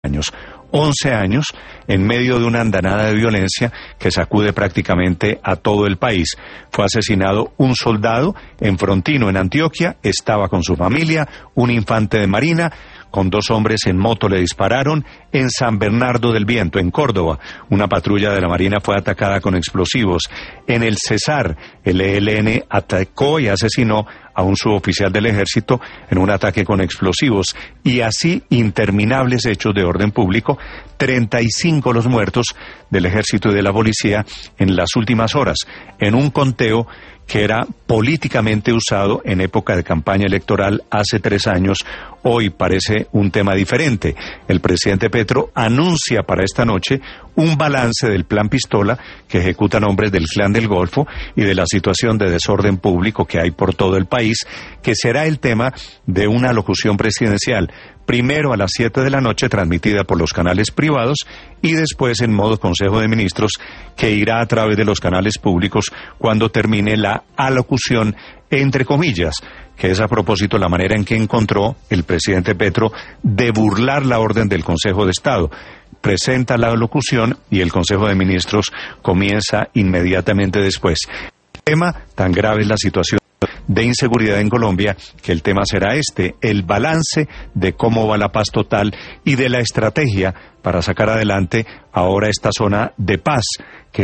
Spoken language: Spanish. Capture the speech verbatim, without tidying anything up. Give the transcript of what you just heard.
años. once años en medio de una andanada de violencia que sacude prácticamente a todo el país. Fue asesinado un soldado en Frontino, en Antioquia, estaba con su familia, un infante de marina, con dos hombres en moto le dispararon. En San Bernardo del Viento, en Córdoba, una patrulla de la Marina fue atacada con explosivos. En el Cesar, el E L N atacó y asesinó a un suboficial del ejército en un ataque con explosivos. Y así interminables hechos de orden público, treinta y cinco los muertos del ejército y de la policía en las últimas horas, en un conteo que era políticamente usado en época de campaña electoral hace tres años. Hoy parece un tema diferente. El presidente Petro anuncia para esta noche un balance del plan Pistola que ejecutan hombres del Clan del Golfo y de la situación de desorden público que hay por todo el país, que será el tema de una locución presidencial, primero a las siete de la noche transmitida por los canales privados y después en modo Consejo de Ministros que irá a través de los canales públicos cuando termine la alocución entre comillas, que es a propósito la manera en que encontró el presidente Petro de burlar la orden del Consejo de Estado. Presenta la alocución y el Consejo de Ministros comienza inmediatamente después. El tema tan grave es la situación de inseguridad en Colombia, que el tema será este, el balance de cómo va la paz total y de la estrategia para sacar adelante ahora esta zona de paz que